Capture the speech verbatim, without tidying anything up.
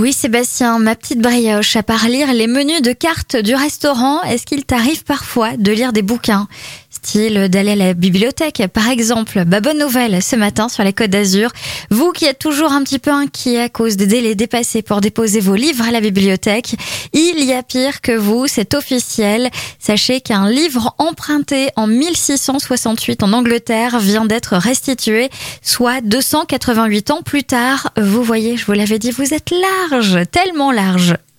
Oui, Sébastien, ma petite brioche, à part lire les menus de cartes du restaurant, est-ce qu'il t'arrive parfois de lire des bouquins ? Style d'aller à la bibliothèque, par exemple. Bah, bonne nouvelle ce matin sur les Côtes d'Azur. Vous qui êtes toujours un petit peu inquiet à cause des délais dépassés pour déposer vos livres à la bibliothèque, il y a pire que vous, c'est officiel. Sachez qu'un livre emprunté en mille six cent soixante-huit en Angleterre vient d'être restitué, soit deux cent quatre-vingt-huit ans plus tard. Vous voyez, je vous l'avais dit, vous êtes large, tellement large.